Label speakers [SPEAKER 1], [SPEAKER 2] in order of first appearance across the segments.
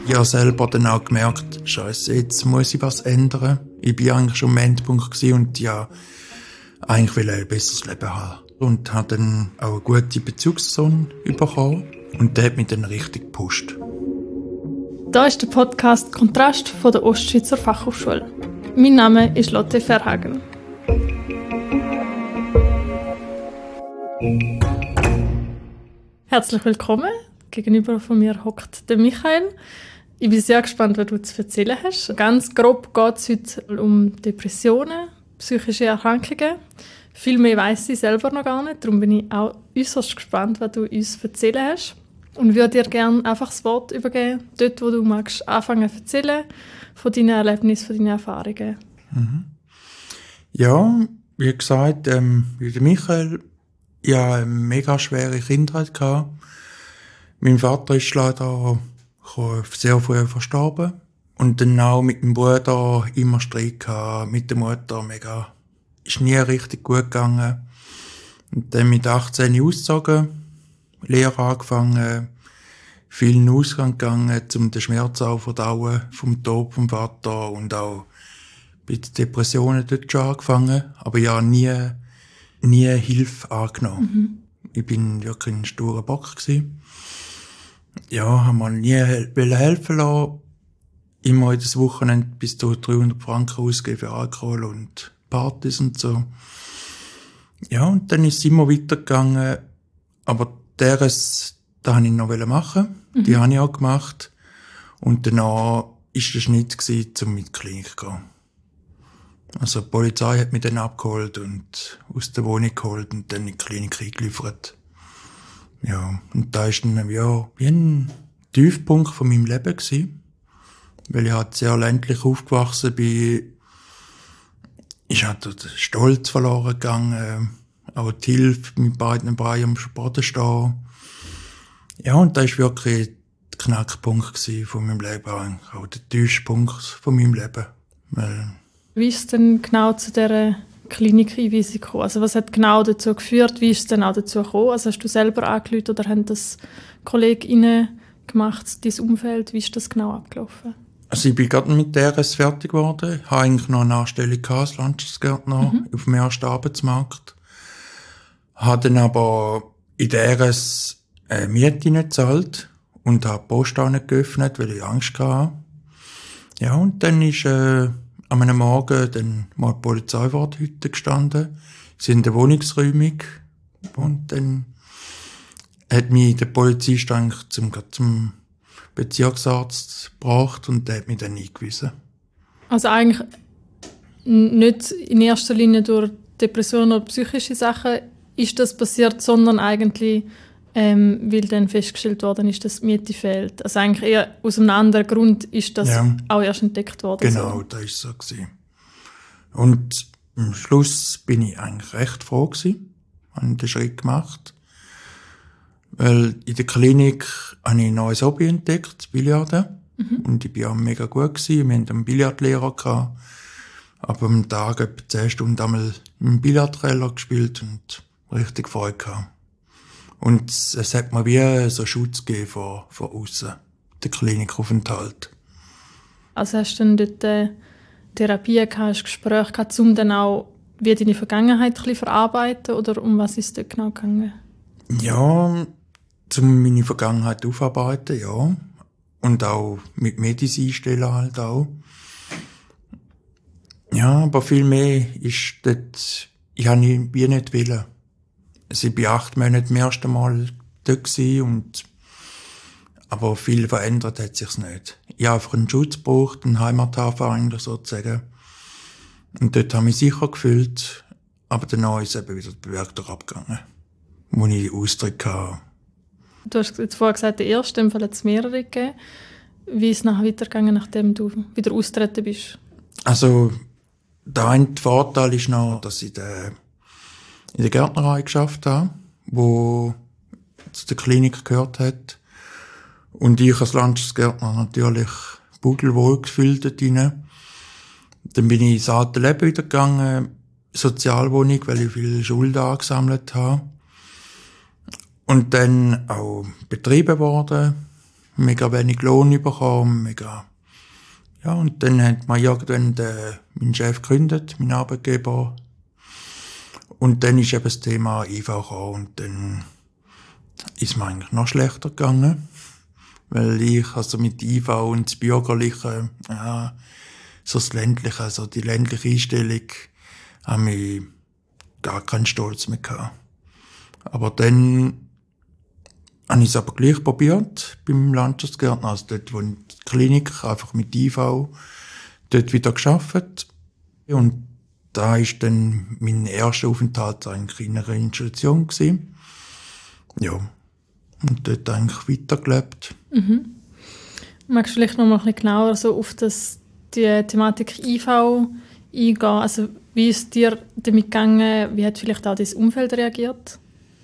[SPEAKER 1] Ich habe selber dann auch gemerkt, Scheiße, jetzt muss ich was ändern. Ich war eigentlich schon am Endpunkt und ja, eigentlich will ich ein besseres Leben haben. Und habe dann auch eine gute Bezugsperson bekommen und der hat mich dann richtig gepusht.
[SPEAKER 2] Da ist der Podcast Kontrast von der Ostschweizer Fachhochschule. Mein Name ist Lotte Verhagen. Herzlich willkommen. Gegenüber von mir hockt der Michael. Ich bin sehr gespannt, was du zu erzählen hast. Ganz grob geht es heute um Depressionen, psychische Erkrankungen. Viel mehr weiss ich selber noch gar nicht. Darum bin ich auch äußerst gespannt, was du uns zu erzählen hast. Und würde dir gerne einfach das Wort übergeben, dort, wo du magst anfangen zu erzählen, von deinen Erlebnissen, von deinen Erfahrungen.
[SPEAKER 1] Ja, wie gesagt, wie der Michael, ich hatte eine mega schwere Kindheit gehabt. Mein Vater ist leider sehr früh verstorben. Und dann auch mit dem Bruder immer Streit gehabt, mit der Mutter mega. Ist nie richtig gut gegangen. Und dann mit 18 ausgezogen, Lehre angefangen, viel in den Ausgang gegangen, um den Schmerz auch verdauen vom Tod vom Vater und auch bei den Depressionen dort schon angefangen. Aber ja, nie Hilfe angenommen. Ich bin wirklich ein sturer Bock gewesen. Ja, haben mir nie helfen lassen. Immer jedes Wochenende bis zu 300 Franken ausgeben für Alkohol und Partys und so. Ja, und dann ist es immer weitergegangen. Aber da wollte ich noch machen. Die habe ich auch gemacht. Und danach war der Schnitt, um mit der Klinik zu gehen. Also die Polizei hat mich dann abgeholt und aus der Wohnung geholt und dann in die Klinik eingeliefert. Ja, und da war dann wie ein Tiefpunkt von meinem Leben gewesen. Weil ich halt sehr ländlich aufgewachsen bin. Ich hatte den Stolz verloren gegangen. Auch die Hilfe mit beiden Beinen am Boden stehen. Ja, und das war wirklich der Knackpunkt von meinem Leben. Auch der Tiefpunkt von meinem Leben.
[SPEAKER 2] Wie ist es denn genau zu dieser Klinik-Einweisung gekommen? Also was hat genau dazu geführt? Wie ist es denn auch dazu gekommen? Also hast du selber angerufen oder haben das KollegInnen gemacht, dein Umfeld? Wie ist das genau abgelaufen?
[SPEAKER 1] Also ich bin gerade mit DRS fertig geworden. Ich hatte eigentlich noch eine Anstellung als Landschaftsgärtner auf dem ersten Arbeitsmarkt. Habe dann aber in DRS Miete nicht gezahlt und habe die Post auch nicht geöffnet, weil ich Angst hatte. Ja, und dann ist an einem Morgen dann mal die Polizei vor der Hütte gestanden. Sie sind in der Wohnungsräumung. Und dann hat mich der Polizist eigentlich zum Bezirksarzt gebracht und der hat mich dann eingewiesen. Also
[SPEAKER 2] eigentlich nicht in erster Linie durch Depressionen oder psychische Sachen ist das passiert, sondern eigentlich, weil dann festgestellt worden ist, dass die Miete fehlt. Also eigentlich eher aus einem anderen Grund ist das auch erst entdeckt worden.
[SPEAKER 1] Genau,
[SPEAKER 2] so.
[SPEAKER 1] Das war so. Und am Schluss bin ich eigentlich recht froh gewesen. Ich habe den Schritt gemacht. Weil in der Klinik habe ich ein neues Hobby entdeckt, das Billarden. Und ich war auch mega gut gewesen. Wir hatten einen Billardlehrer gehabt. Aber am Tag etwa 10 Stunden einmal im Billardkeller gespielt und richtig Freude gehabt. Und es hat mir wie so Schutz gegeben von aussen, der Klinikaufenthalt.
[SPEAKER 2] Also hast du dann dort Therapie gehabt, hast Gespräche gehabt, um dann auch wie deine Vergangenheit ein bisschen verarbeiten? Oder um was ist es dort genau gegangen?
[SPEAKER 1] Ja, um meine Vergangenheit aufarbeiten, ja. Und auch mit Medizin stellen halt auch. Ja, aber viel mehr ist dort, ich habe wie nicht wollen. Also ich war 8 Monate zum ersten Mal dort gewesen aber viel verändert hat sich's nicht. Ich habe einfach einen Schutz gebraucht, einen Heimathafen eigentlich sozusagen. Und dort habe ich mich sicher gefühlt, aber danach ist eben wieder der Berg abgegangen, wo ich Austritt hatte.
[SPEAKER 2] Du hast jetzt vorher gesagt, der erste, im Fall hat es mehrere gegeben. Wie ist es nachher weitergegangen, nachdem du wieder austreten bist?
[SPEAKER 1] Also, der eine Vorteil ist noch, dass ich in der Gärtnerei geschafft habe, wo zu der Klinik gehört hat. Und ich als Landschaftsgärtner natürlich pudelwohl gefühlt dort rein. Dann bin ich ins alte Leben wieder gegangen, Sozialwohnung, weil ich viele Schulden angesammelt habe. Und dann auch betrieben worden, mega wenig Lohn bekommen, mega. Ja, und dann hat man irgendwann mein Chef gekündigt, mein Arbeitgeber. Und dann ist eben das Thema IV gekommen und dann ist mir eigentlich noch schlechter gegangen. Weil ich, also mit IV und das Bürgerliche, ja, so das Ländliche, also die ländliche Einstellung, habe ich gar keinen Stolz mehr gehabt. Aber dann habe ich es aber gleich probiert, beim Landschaftsgärtner, also dort, wo in der Klinik, einfach mit IV, dort wieder gearbeitet. Und da ist dann mein erster Aufenthalt eigentlich in einer Institution gewesen. Ja. Und dort eigentlich weitergelebt.
[SPEAKER 2] Mhm. Magst du vielleicht noch mal ein bisschen genauer so auf die Thematik IV eingehen? Also, wie ist es dir damit gegangen? Wie hat vielleicht auch dein Umfeld reagiert?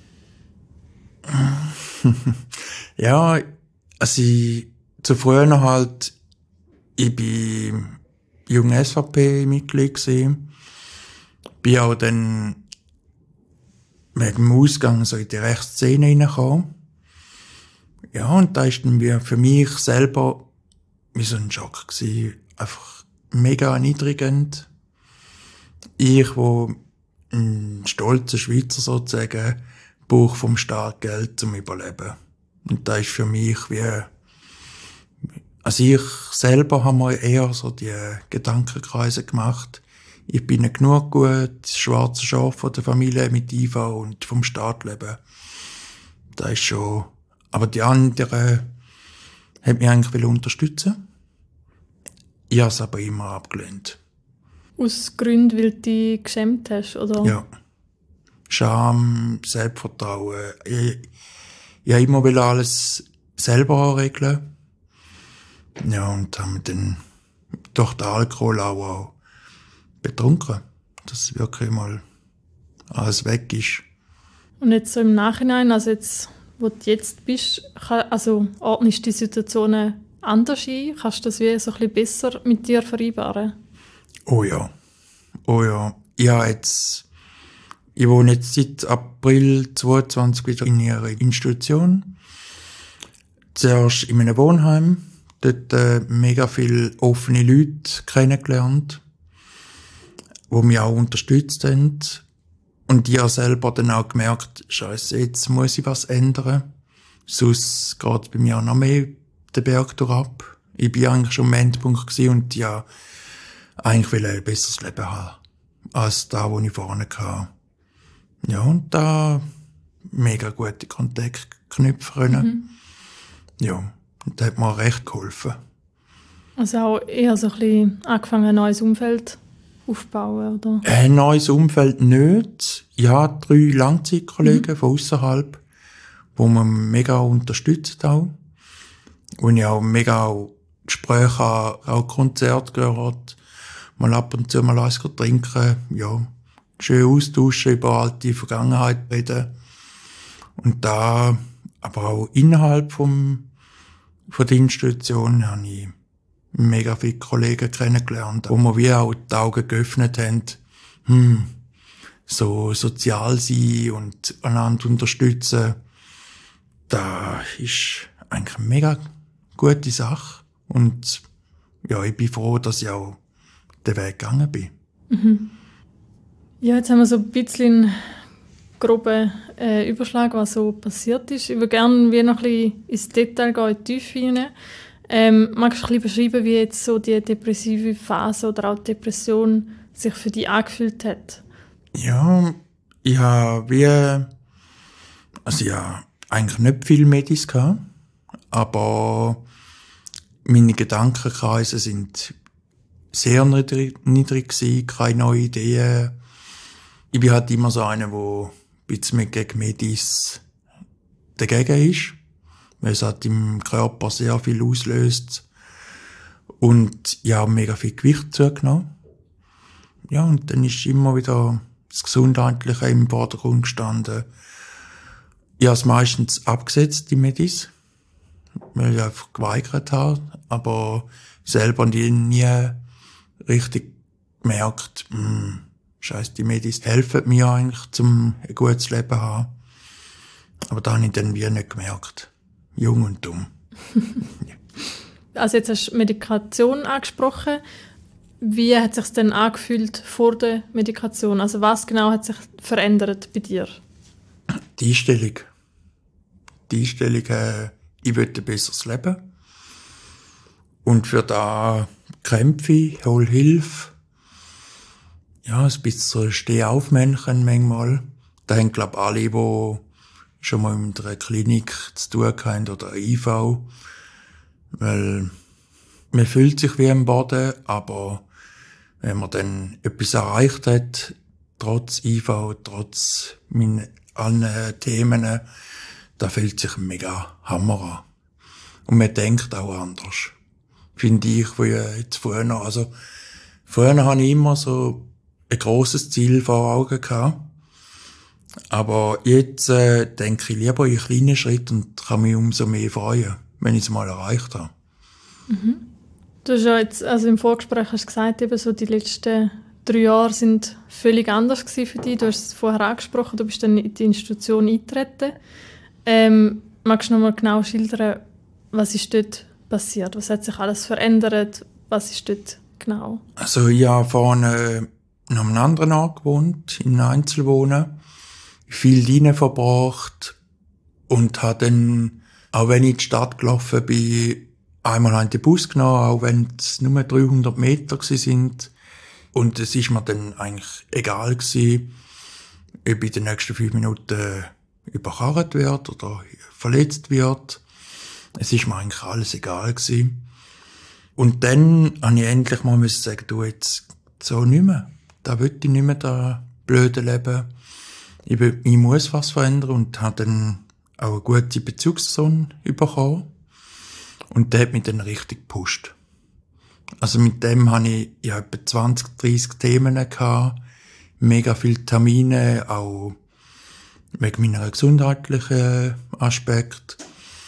[SPEAKER 1] Ja, also zu früher halt, ich bin jung SVP-Mitglied gewesen. Bin auch dann wegen dem Ausgang so in die Rechtsszene reingekommen. Ja, und da ist dann wie für mich selber wie so ein Schock gewesen. Einfach mega erniedrigend. Ich, wo ein stolzer Schweizer sozusagen, brauche vom Staat Geld zum Überleben. Und da ist für mich wie, also ich selber habe mir eher so die Gedankenkreise gemacht. Ich bin nicht genug gut, das schwarze Schaf von der Familie mit IV und vom Staat leben. Da ist schon, aber die anderen haben mich eigentlich unterstützen. Ich habe es aber immer abgelehnt.
[SPEAKER 2] Aus Gründen, weil du dich geschämt hast, oder?
[SPEAKER 1] Ja. Scham, Selbstvertrauen. Ich wollte immer alles selber regeln. Ja, und haben dann durch den Alkohol auch betrunken, dass wirklich mal alles weg ist.
[SPEAKER 2] Und jetzt so im Nachhinein, also jetzt, wo du jetzt bist, ordnest du die Situationen anders ein? Kannst du das wie so ein bisschen besser mit dir vereinbaren?
[SPEAKER 1] Oh ja. Oh ja. Ich wohne jetzt seit April 2022 wieder in ihrer Institution. Zuerst in einem Wohnheim. Dort mega viele offene Leute kennengelernt, die mich auch unterstützt haben. Und ich habe selber dann auch gemerkt, Scheiße, jetzt muss ich was ändern. Sonst geht bei mir auch noch mehr den Berg ab. Ich war eigentlich schon am Endpunkt gewesen und ja, eigentlich will ich ein besseres Leben haben, als da, wo ich vorne hatte. Ja, und da mega gute Kontakte knüpfen können. Mhm. Ja, und das hat mir recht geholfen.
[SPEAKER 2] Also auch eher so ein bisschen angefangen, ein neues Umfeld aufbauen, oder?
[SPEAKER 1] Ein neues Umfeld nicht. Ja, 3 Langzeitkollegen von außerhalb, die man mega unterstützt auch. Und ich auch mega Gespräche habe, auch Konzerte gehört, mal ab und zu mal eins trinken, ja, schön austauschen, über alte Vergangenheit reden. Und da, aber auch innerhalb von der Institution habe ich mega viele Kollegen kennengelernt, wo mir wie auch die Augen geöffnet haben, so sozial sein und einander unterstützen. Das ist eigentlich eine mega gute Sache. Und ja, ich bin froh, dass ich auch den Weg gegangen bin.
[SPEAKER 2] Mhm. Ja, jetzt haben wir so ein bisschen einen groben Überschlag, was so passiert ist. Ich würde gerne wie noch ein bisschen ins Detail gehen, in die Tiefe hinein. Magst du ein bisschen beschreiben, wie jetzt so die depressive Phase oder auch die Depression sich für dich angefühlt hat?
[SPEAKER 1] Ja, ich habe eigentlich nicht viel Medis gehabt, aber meine Gedankenkreise sind sehr niedrig gewesen, keine neuen Ideen. Ich bin halt immer so einer, der ein bisschen gegen Medis dagegen ist, weil es halt im Körper sehr viel auslöst. Und ich habe mega viel Gewicht zugenommen. Ja, und dann ist immer wieder das Gesundheitliche im Vordergrund gestanden. Ich habe es meistens abgesetzt, die Medis, weil ich einfach geweigert habe, aber selber nie richtig gemerkt, Scheiße, die Medis helfen mir eigentlich, um ein gutes Leben zu haben. Aber da habe ich dann wie nicht gemerkt. Jung und dumm.
[SPEAKER 2] Also jetzt hast du Medikation angesprochen. Wie hat es sich denn angefühlt vor der Medikation? Also was genau hat sich verändert bei dir?
[SPEAKER 1] Die Einstellung. Ich will ein besseres Leben. Und für da kämpfe ich, hole Hilfe. Ja, ein bisschen Stehaufmännchen manchmal. Da haben, glaube ich, alle, die schon mal in einer Klinik zu tun haben oder IV. Weil man fühlt sich wie am Boden, aber wenn man dann etwas erreicht hat, trotz IV, trotz allen Themen, da fühlt sich mega Hammer an. Und man denkt auch anders. Finde ich, wie jetzt früher. Also, früher hatte ich immer so ein grosses Ziel vor Augen gehabt. Aber jetzt denke ich lieber in kleinen Schritten und kann mich umso mehr freuen, wenn ich es mal erreicht habe.
[SPEAKER 2] Mhm. Du hast ja jetzt, also im Vorgespräch hast du gesagt, eben so die letzten 3 Jahre sind völlig anders gewesen für dich. Du hast es vorher angesprochen, du bist dann in die Institution eingetreten. Magst du noch mal genau schildern, was ist dort passiert? Was hat sich alles verändert? Was ist dort genau?
[SPEAKER 1] Also ich habe vorne noch an einem anderen Ort gewohnt, in Einzelwohnen. Viel Dienen verbracht und habe dann, auch wenn ich in die Stadt gelaufen bin, einmal einen Bus genommen, auch wenn es nur 300 Meter sind. Und es ist mir dann eigentlich egal gewesen, ob ich in den nächsten 5 Minuten überkarrt wird oder verletzt wird. Es ist mir eigentlich alles egal gewesen. Und dann habe ich endlich mal sagen, du, jetzt so nicht mehr. Da will ich nicht mehr, das blöde Leben. Ich muss was verändern und habe dann auch eine gute Bezugsperson bekommen. Und der hat mich dann richtig gepusht. Also mit dem hatte ich ja etwa 20, 30 Themen gehabt, mega viele Termine, auch wegen meiner gesundheitlichen Aspekt.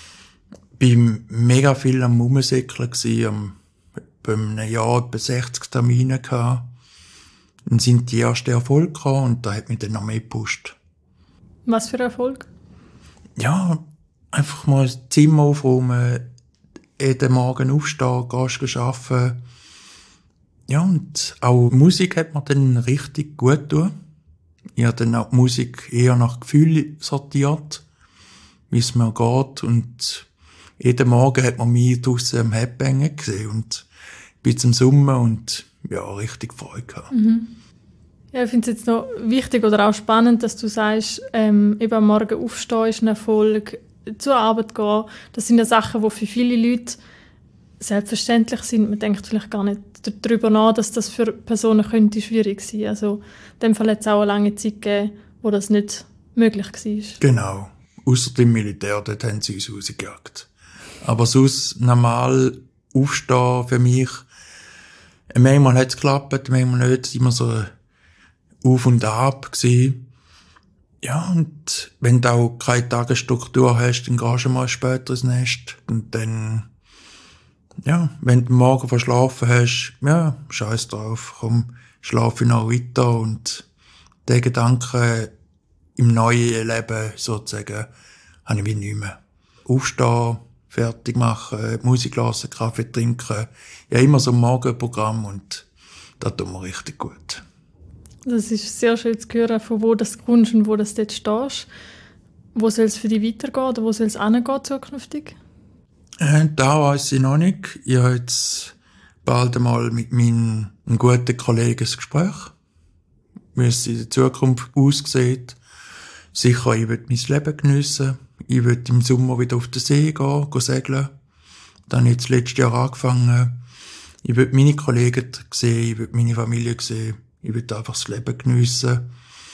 [SPEAKER 1] Bin mega viel am Rumsäckeln gsi, bei einem Jahr etwa 60 Termine gehabt. Dann sind die ersten Erfolge gekommen und da hat mich dann noch mehr gepusht.
[SPEAKER 2] Was für Erfolg?
[SPEAKER 1] Ja, einfach mal das Zimmer aufräumen, jeden Morgen aufstehen, gehst arbeiten. Ja, und auch Musik hat mir dann richtig gut getan. Ich habe dann auch die Musik eher nach Gefühl sortiert, wie es mir geht. Und jeden Morgen hat man mich draussen am Headbangen gesehen und bin zum Summen und ja, richtig Freude gehabt.
[SPEAKER 2] Mhm. Ja, ich finde es jetzt noch wichtig oder auch spannend, dass du sagst, eben am Morgen aufstehen ist ein Erfolg, zur Arbeit gehen. Das sind ja Sachen, die für viele Leute selbstverständlich sind. Man denkt vielleicht gar nicht darüber nach, dass das für Personen könnte schwierig sein. Also in dem Fall hat es auch eine lange Zeit gegeben, wo das nicht möglich war.
[SPEAKER 1] Genau. Ausser dem Militär, dort haben sie uns rausgejagt. Aber sonst normal aufstehen für mich, manchmal hat es geklappt, manchmal nicht. Es war immer so auf und ab gewesen. Ja, und wenn du auch keine Tagesstruktur hast, dann gehst du mal später ins Nest. Und dann, ja, wenn du morgen verschlafen hast, ja, scheiß drauf, komm, schlafe ich noch weiter. Und den Gedanken im neuen Leben sozusagen habe ich wie nicht mehr. Aufstehen, fertig machen, Musik hören, Kaffee trinken. Ja, immer so ein Morgenprogramm und das tut mir richtig gut.
[SPEAKER 2] Das ist sehr schön zu hören, von wo das kommst und wo das dort stehst. Wo soll es für dich weitergehen oder wo soll es hingehen zukünftig?
[SPEAKER 1] Da weiss ich noch nicht. Ich habe jetzt bald einmal mit meinem guten Kollegen ein Gespräch, wie es in der Zukunft aussieht. Sicher, ich will mein Leben geniessen. Ich will im Sommer wieder auf den See gehen segeln. Dann habe ich das letzte Jahr angefangen. Ich will meine Kollegen sehen, ich will meine Familie sehen. Ich will einfach das Leben geniessen.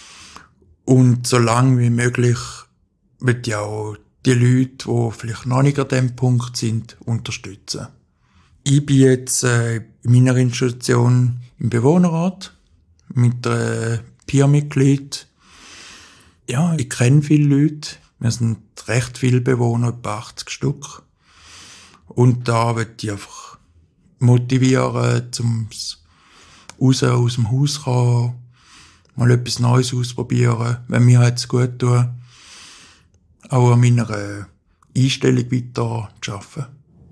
[SPEAKER 1] Und so lange wie möglich will ich auch die Leute, die vielleicht noch nicht an diesem Punkt sind, unterstützen. Ich bin jetzt in meiner Institution im Bewohnerrat mit Peer-Mitglied. Ja, ich kenne viele Leute. Wir sind recht viele Bewohner, etwa 80 Stück. Und da will ich einfach motivieren, raus aus dem Haus kommen, mal etwas Neues ausprobieren, wenn mir es gut tut. Auch an meiner Einstellung weiter zu arbeiten.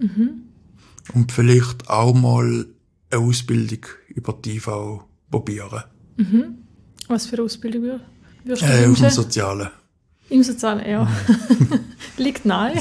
[SPEAKER 1] Und vielleicht auch mal eine Ausbildung über die IV probieren.
[SPEAKER 2] Was für eine Ausbildung würdest du
[SPEAKER 1] Auf
[SPEAKER 2] wünschen?
[SPEAKER 1] dem Sozialen.
[SPEAKER 2] Im Sozialen, ja. Liegt nahe.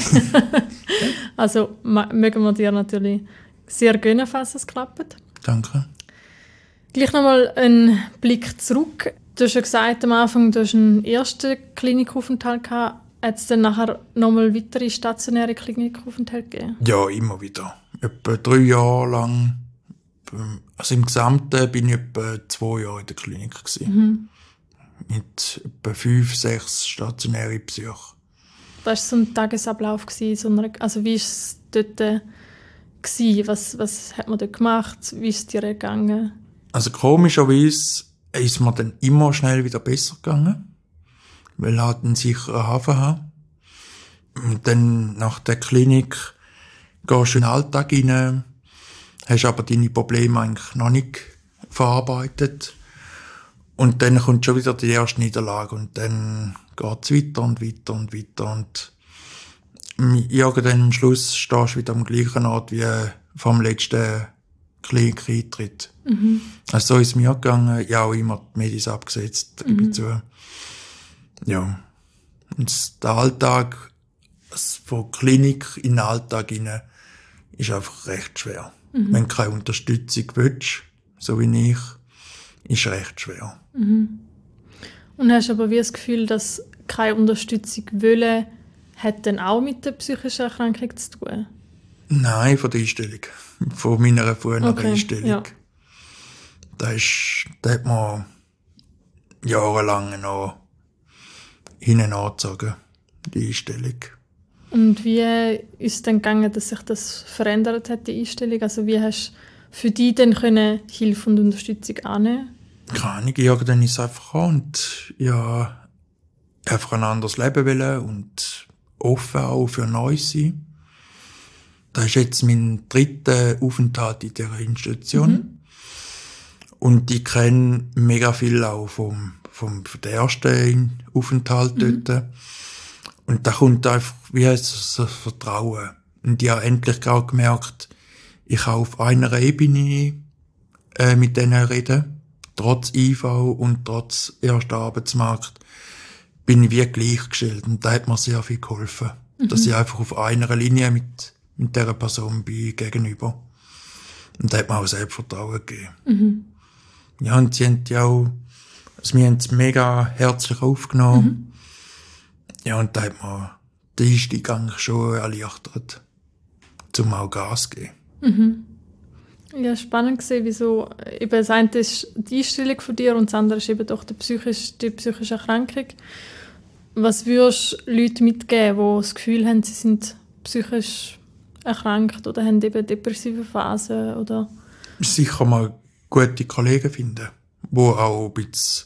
[SPEAKER 2] Also mögen wir dir natürlich sehr gönnen, falls es klappt.
[SPEAKER 1] Danke.
[SPEAKER 2] Gleich nochmal einen Blick zurück. Du hast ja gesagt, am Anfang du hast einen ersten Klinikaufenthalt gehabt. Hat es dann nachher nochmal weitere stationäre Klinikaufenthalte gegeben?
[SPEAKER 1] Ja, immer wieder. Etwa 3 Jahre lang. Also im Gesamten bin ich etwa 2 Jahre in der Klinik gewesen. Mit etwa 5, 6 stationäre Psyche.
[SPEAKER 2] Was war so ein Tagesablauf gewesen, also wie war es dort gewesen? Was hat man dort gemacht? Wie ist es dir gegangen?
[SPEAKER 1] Also komischerweise ist mir dann immer schnell wieder besser gegangen, weil halt einen sicheren Hafen haben. Und dann nach der Klinik gehst du in den Alltag rein, hast aber deine Probleme eigentlich noch nicht verarbeitet. Und dann kommt schon wieder die erste Niederlage und dann geht's weiter und weiter und weiter und irgendwann am Schluss stehst du wieder am gleichen Ort wie vom letzten Klinik-Eintritt. Also so ist es mir gegangen. Ja, auch immer die Medis abgesetzt, gebe ich zu. Ja. Und der Alltag, von Klinik in den Alltag hinein, ist einfach recht schwer. Wenn du keine Unterstützung willst, so wie ich, ist recht schwer.
[SPEAKER 2] Und hast aber wie das Gefühl, dass keine Unterstützung wollen, hat dann auch mit der psychischen Erkrankung zu tun?
[SPEAKER 1] Nein, von der Einstellung. Von meiner früheren
[SPEAKER 2] Okay,
[SPEAKER 1] Einstellung.
[SPEAKER 2] ja.
[SPEAKER 1] Da hat man jahrelang noch hinten angezogen, die Einstellung.
[SPEAKER 2] Und wie ist es dann gegangen, dass sich das verändert hat, die Einstellung? Also wie hast du für dich dann können Hilfe und Unterstützung annehmen?
[SPEAKER 1] Keine Ahnung, irgendwann ist es einfach gekommen und ja, einfach ein anderes Leben wollen und offen auch für Neues sein. Das ist jetzt mein 3. Aufenthalt in dieser Institution. Und ich kenne mega viel auch vom der ersten Aufenthalt dort. Und da kommt einfach wie so Vertrauen. Und ich habe endlich auch gemerkt, ich kann auf einer Ebene mit denen reden. Trotz IV und trotz erster Arbeitsmarkt bin ich wie gleichgestellt. Und da hat mir sehr viel geholfen. Dass ich einfach auf einer Linie mit dieser Person bin gegenüber. Und da hat mir auch Selbstvertrauen gegeben. Ja, und sie haben ja auch, also wir haben es mega herzlich aufgenommen. Ja, und da hat mir den Einstieg eigentlich schon erleichtert, zum auch Gas zu geben.
[SPEAKER 2] Ja, spannend gesehen, wieso eben das eine ist die Einstellung von dir und das andere ist eben doch die psychische Erkrankung. Was würdest du Leuten mitgeben, die das Gefühl haben, sie sind psychisch erkrankt oder haben eben depressive Phasen? Oder?
[SPEAKER 1] Sicher mal gute Kollegen finden, die auch ein bisschen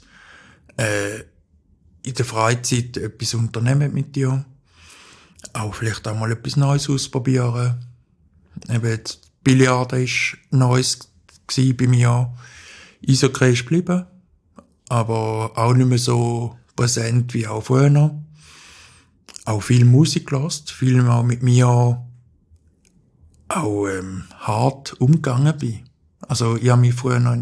[SPEAKER 1] in der Freizeit etwas unternehmen mit dir. Auch vielleicht auch mal etwas Neues ausprobieren. Eben Billard war Neues bei mir. Eishockey ist geblieben, aber auch nicht mehr so präsent wie auch früher. Auch viel Musik gehört, viel mal mit mir auch hart umgegangen bin. Also ich habe mich früher noch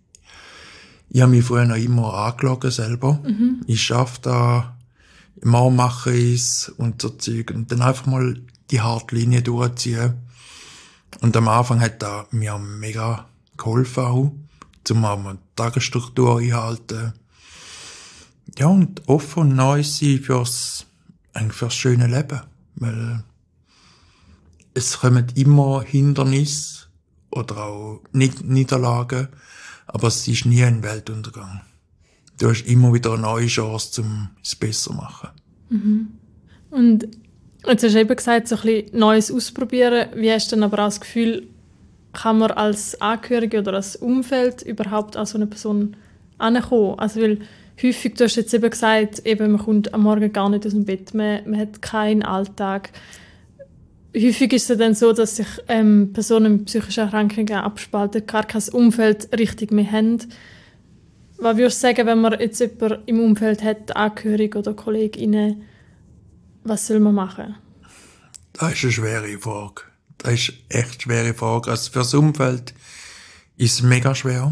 [SPEAKER 1] immer angelogen selber. Ich schaffe da, morgen mache ich es und so Zeug. Und dann einfach mal die harte Linie durchziehen. Und am Anfang hat das mir mega geholfen auch, um eine Tagesstruktur einhalten. Ja, und offen und neu sein fürs schöne Leben. Weil es kommen immer Hindernisse oder auch Niederlagen, aber es ist nie ein Weltuntergang. Du hast immer wieder eine neue Chance, um es besser zu machen.
[SPEAKER 2] Und jetzt hast du eben gesagt, so ein bisschen Neues ausprobieren. Wie hast du dann aber auch das Gefühl, kann man als Angehörige oder als Umfeld überhaupt an so eine Person herankommen? Also weil häufig, du hast jetzt eben gesagt, eben, man kommt am Morgen gar nicht aus dem Bett, man hat keinen Alltag. Häufig ist es dann so, dass sich Personen mit psychischen Erkrankungen abspalten, gar kein Umfeld richtig mehr haben. Was würdest du sagen, wenn man jetzt jemanden im Umfeld hat, Angehörige oder KollegInnen, was soll man machen?
[SPEAKER 1] Das ist eine schwere Frage. Das ist echt eine schwere Frage. Also für das Umfeld ist es mega schwer.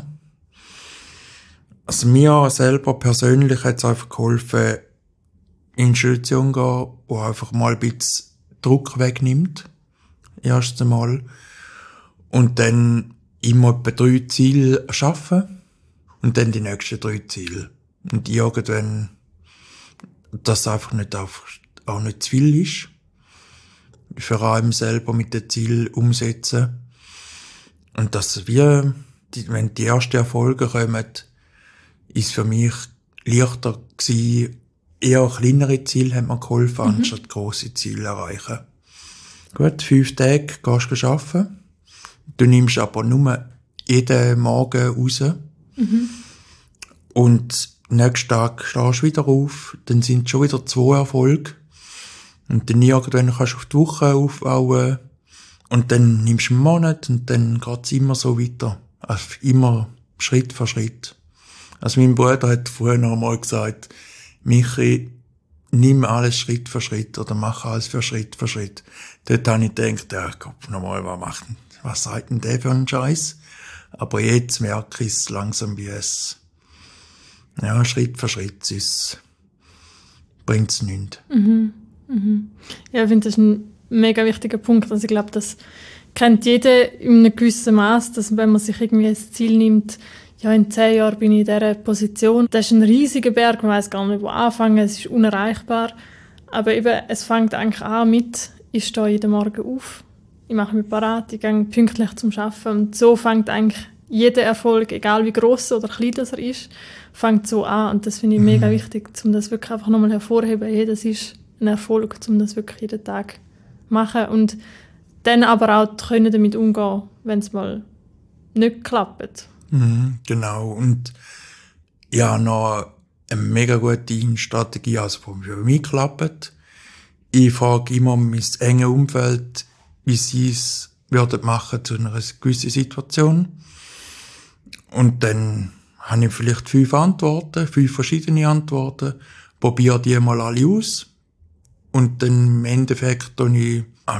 [SPEAKER 1] Also mir selber persönlich hat es einfach geholfen, in die Institution zu gehen, wo einfach mal ein bisschen Druck wegnimmt. Erst einmal. Und dann immer etwa 3 Ziele schaffen. Und dann die nächsten 3 Ziele. Und irgendwann, dass einfach auch nicht zu viel ist. Für einen selber mit dem Ziel umsetzen. Und dass wenn die ersten Erfolge kommen, ist für mich leichter gewesen, eher kleinere Ziele haben mir geholfen, anstatt grosse Ziele erreichen. Gut, 5 Tage gehst du arbeiten. Du nimmst aber nur jeden Morgen raus. Und nächsten Tag stehst du wieder auf, dann sind es schon wieder 2 Erfolge. Und dann irgendwann kannst du auf die Woche aufbauen. Und dann nimmst du einen Monat und dann geht's immer so weiter. Also immer Schritt für Schritt. Also mein Bruder hat früher noch einmal gesagt, Michi, nimm alles Schritt für Schritt oder mach alles für Schritt. Dort habe ich gedacht, ja, Gott, nochmal, was sagt denn der für einen Scheiß? Aber jetzt merke ich es langsam, wie es, ja, Schritt für Schritt ist, bringt's nichts.
[SPEAKER 2] Ja, ich finde, das ist ein mega wichtiger Punkt. Also ich glaube, das kennt jeder in einem gewissen Maß, dass wenn man sich irgendwie ein Ziel nimmt, ja, in 10 Jahren bin ich in dieser Position. Das ist ein riesiger Berg, man weiß gar nicht, wo anfangen, es ist unerreichbar. Aber eben, es fängt eigentlich an mit, ich stehe jeden Morgen auf, ich mache mich parat, ich gehe pünktlich zum Arbeiten. Und so fängt eigentlich jeder Erfolg, egal wie gross oder klein das er ist, fängt so an. Und das finde ich mega wichtig, um das wirklich einfach nochmal hervorzuheben. Hey, das ist ein Erfolg, um das wirklich jeden Tag zu machen. Und dann aber auch können damit umgehen, wenn es mal nicht klappt.
[SPEAKER 1] Genau. Und ja, noch eine mega gute Strategie, also für mich klappt. Ich frage immer mein enges Umfeld, wie sie es würden machen zu einer gewissen Situation. Und dann habe ich vielleicht 5 verschiedene Antworten, probiere die mal alle aus. Und dann im Endeffekt schaue ich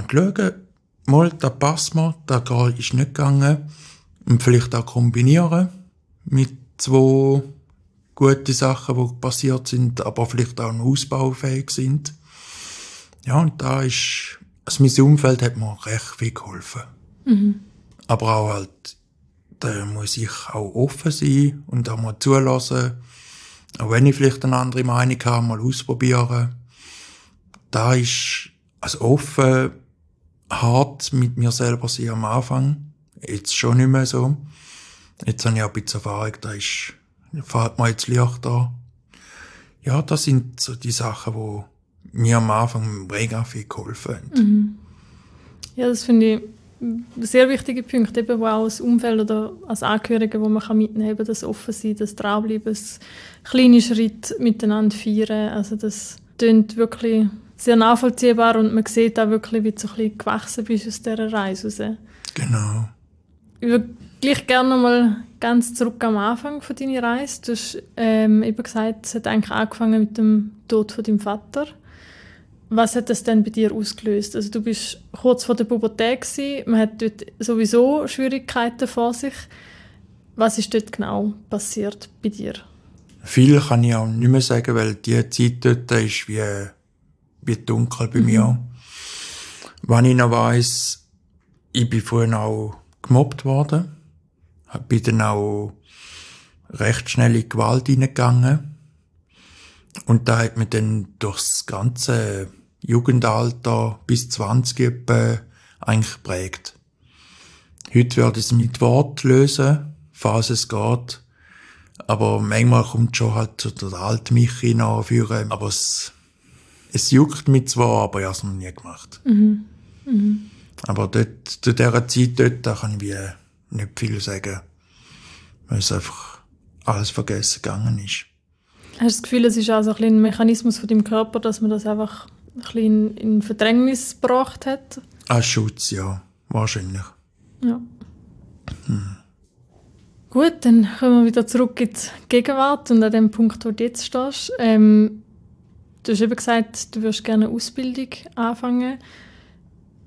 [SPEAKER 1] mal, das passt mir, das ist nicht gegangen. Und vielleicht auch kombinieren mit 2 guten Sachen, die passiert sind, aber vielleicht auch noch ausbaufähig sind. Ja, und also mein Umfeld hat mir recht viel geholfen. Aber auch halt, da muss ich auch offen sein und auch mal zulassen. Auch wenn ich vielleicht eine andere Meinung habe, mal ausprobieren. Da ist also offen, hart mit mir selber sein am Anfang. Jetzt schon nicht mehr so. Jetzt habe ich auch ein bisschen Erfahrung, fällt mir jetzt leichter. Ja, das sind so die Sachen, die mir am Anfang mega viel geholfen haben.
[SPEAKER 2] Ja, das finde ich sehr wichtige Punkte, eben, wo auch als Umfeld oder als Angehörige, wo man mitnehmen kann, das Offensein, das Dranbleiben, das kleine Schritt miteinander feiern. Also das klingt wirklich sehr nachvollziehbar und man sieht auch wirklich, wie du so ein bisschen gewachsen bist aus dieser Reise raus.
[SPEAKER 1] Genau.
[SPEAKER 2] Ich würde gleich gerne noch mal ganz zurück am Anfang von deiner Reise. Du hast eben gesagt, es hat eigentlich angefangen mit dem Tod von deinem Vater. Was hat das denn bei dir ausgelöst? Also du bist kurz vor der Pubertät gewesen, man hat dort sowieso Schwierigkeiten vor sich. Was ist dort genau passiert bei dir?
[SPEAKER 1] Viel kann ich auch nicht mehr sagen, weil die Zeit dort ist wie dunkel bei mir. Was ich noch weiss, ich bin früher auch gemobbt worden. Bin dann auch recht schnell in Gewalt hineingegangen. Und da hat mich dann durchs ganze Jugendalter bis 20 etwa eigentlich geprägt. Heute würde ich es mit Wort lösen, falls es geht. Aber manchmal kommt schon halt so der alte Michi nachführen. Aber es juckt mich zwar, aber ich habe es noch nie gemacht. Aber dort, zu dieser Zeit dort, da kann ich nicht viel sagen. Weil es einfach alles vergessen gegangen ist.
[SPEAKER 2] Hast du das Gefühl, es ist auch so ein Mechanismus von deinem Körper, dass man das einfach ein bisschen in Verdrängnis gebracht hat?
[SPEAKER 1] Als Schutz, ja. Wahrscheinlich.
[SPEAKER 2] Ja. Gut, dann kommen wir wieder zurück in die Gegenwart und an dem Punkt, wo du jetzt stehst. Du hast eben gesagt, du würdest gerne eine Ausbildung anfangen.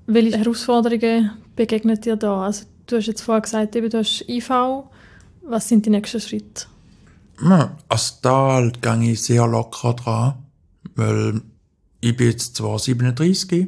[SPEAKER 2] Welche Herausforderungen begegnen dir da? Also, du hast jetzt vorher gesagt, eben, du hast IV. Was sind die nächsten Schritte?
[SPEAKER 1] Ja, also da gehe ich sehr locker dran, weil ich bin jetzt zwar 37,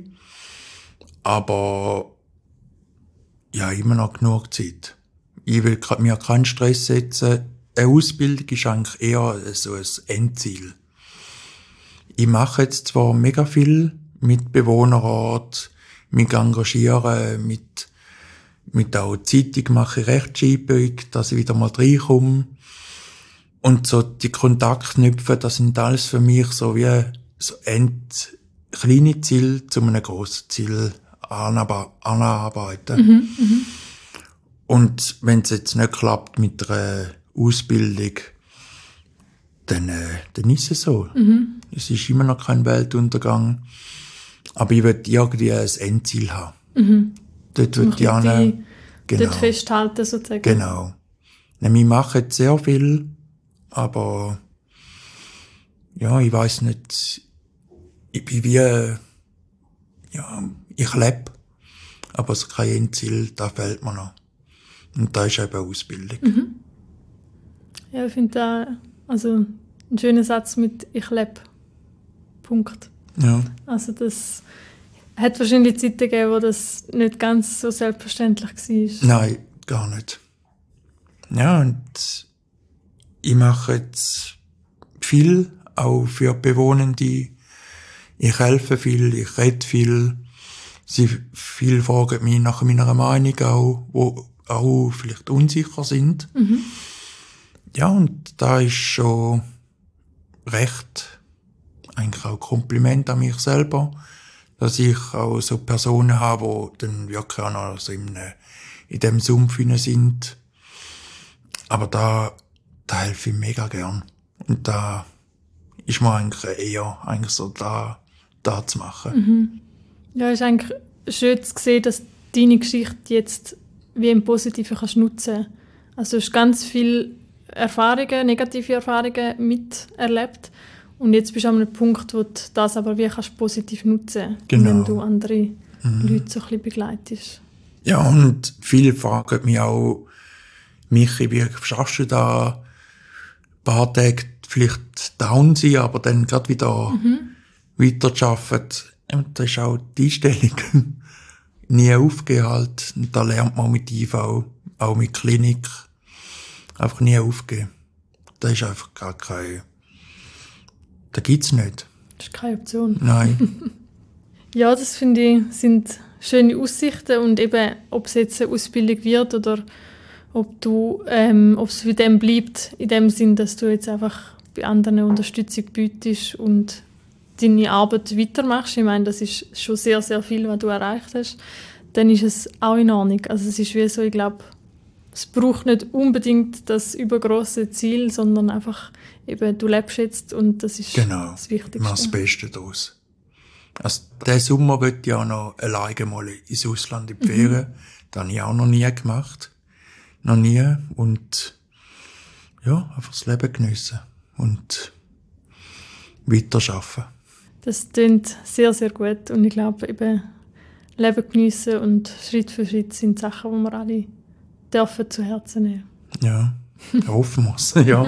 [SPEAKER 1] aber ja, immer noch genug Zeit. Ich will mir keinen Stress setzen. Eine Ausbildung ist eigentlich eher so ein Endziel. Ich mache jetzt zwar mega viel mit Bewohnerrat, mich engagieren, mit auch Zeitung mache ich Rechtschreibung, dass ich wieder mal reinkomme. Und so die Kontaktknüpfe, das sind alles für mich so wie so kleine Ziele zu einem grossen Ziel anarbeiten. Und wenn es jetzt nicht klappt mit einer Ausbildung, dann ist es so. Es ist immer noch kein Weltuntergang. Aber ich will irgendwie ein Endziel haben. Dort will ich
[SPEAKER 2] genau. Dort festhalten sozusagen.
[SPEAKER 1] Genau. Wir machen jetzt sehr viel, aber ja, ich weiss nicht, ich bin wie, ja, ich lebe, aber so kein Endziel, da fehlt mir noch. Und da ist eben Ausbildung.
[SPEAKER 2] Ja, ich finde da also ein schöner Satz mit «Ich lebe». Punkt.
[SPEAKER 1] Ja.
[SPEAKER 2] Also das hat wahrscheinlich Zeiten gegeben, wo das nicht ganz so selbstverständlich war.
[SPEAKER 1] Nein, gar nicht. Ja, und ich mache jetzt viel, auch für Bewohnende. Ich helfe viel, ich rede viel. Viele fragen mich nach meiner Meinung auch, wo auch vielleicht unsicher sind. Ja, und da ist schon recht, eigentlich auch Kompliment an mich selber, dass ich auch so Personen habe, die dann wirklich auch noch so in dem Sumpf hinein sind. Aber da helfe ich mega gern. Und da ist mir eigentlich eher so da zu machen.
[SPEAKER 2] Ja, es ist eigentlich schön zu sehen, dass deine Geschichte jetzt wie im Positiven kannst nutzen. Also du hast ganz viele Erfahrungen, negative Erfahrungen miterlebt. Und jetzt bist du an einem Punkt, wo du das aber wie kannst positiv nutzen kannst, indem du andere Leute so ein bisschen begleitest.
[SPEAKER 1] Ja, und viele fragen mich auch, Michi, wie schaffst du da ein paar Tage vielleicht down sein, aber dann gerade wieder weiter zu arbeiten? Und das ist auch die Einstellung. Nie aufgeben halt. Und da lernt man mit IV, auch mit Klinik. Einfach nie aufgeben. Das ist einfach gar keine, das gibt's nicht.
[SPEAKER 2] Das ist keine Option.
[SPEAKER 1] Nein.
[SPEAKER 2] Ja, das finde ich, sind schöne Aussichten und eben, ob es jetzt eine Ausbildung wird oder ob es bei dem bleibt, in dem Sinn, dass du jetzt einfach bei anderen Unterstützung bietest und deine Arbeit weitermachst. Ich meine, das ist schon sehr, sehr viel, was du erreicht hast. Dann ist es auch in Ordnung. Also es ist wie so, ich glaube, es braucht nicht unbedingt das übergrosse Ziel, sondern einfach eben, du lebst jetzt und das ist das Wichtigste.
[SPEAKER 1] Genau, das Beste daraus. Also, diesen Sommer wollte ich auch noch alleine mal ins Ausland in die Ferien. Das habe ich auch noch nie gemacht. Noch nie. Und ja, einfach das Leben geniessen und weiterarbeiten.
[SPEAKER 2] Das klingt sehr, sehr gut. Und ich glaube, eben Leben geniessen und Schritt für Schritt sind Sachen, die wir alle dürfen zu Herzen nehmen.
[SPEAKER 1] Ja, hoffen wir es, ja.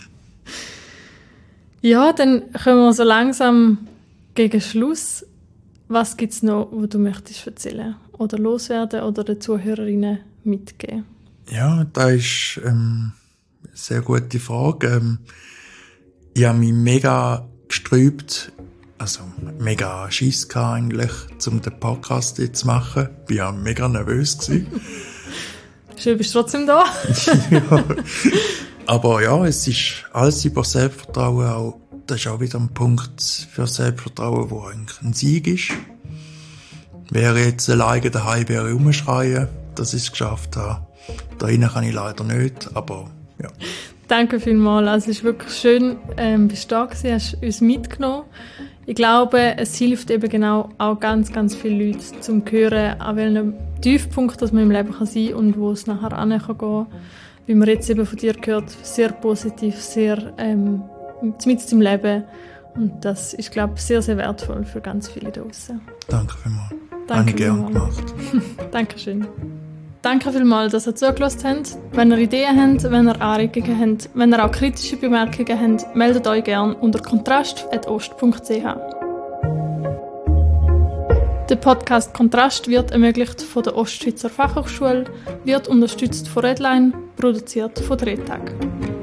[SPEAKER 2] Ja, dann kommen wir so langsam gegen Schluss. Was gibt es noch, was du möchtest erzählen oder loswerden oder den Zuhörerinnen mitgeben?
[SPEAKER 1] Ja, das ist eine sehr gute Frage. Ich habe mich mega gesträubt, also mega Schiss gehabt eigentlich, um den Podcast jetzt zu machen. Ich war mega nervös gewesen.
[SPEAKER 2] Schön, bist du trotzdem da.
[SPEAKER 1] Ja. Aber ja, es ist alles über Selbstvertrauen auch. Das ist auch wieder ein Punkt für Selbstvertrauen, wo eigentlich ein Sieg ist. Wäre jetzt alleine daheim, wäre ich rumschreien, dass ich es geschafft habe. Da rein kann ich leider nicht, aber ja.
[SPEAKER 2] Danke vielmals. Also es ist wirklich schön, bist du da gewesen, hast uns mitgenommen. Ich glaube, es hilft eben genau auch ganz, ganz viele Leute zum Hören, an welchem Tiefpunkt das man im Leben kann sein und wo es nachher hin kann gehen. Wie man jetzt eben von dir gehört, sehr positiv, sehr mit im Leben. Und das ist, glaube ich, sehr, sehr wertvoll für ganz viele draussen.
[SPEAKER 1] Danke vielmals. Habe ich gerne gemacht.
[SPEAKER 2] Dankeschön. Danke vielmals, dass ihr zugelassen habt. Wenn ihr Ideen habt, wenn ihr Anregungen habt, wenn ihr auch kritische Bemerkungen habt, meldet euch gerne unter kontrast@ost.ch. Der Podcast Kontrast wird ermöglicht von der Ostschweizer Fachhochschule, wird unterstützt von Redline, produziert von Drehtag.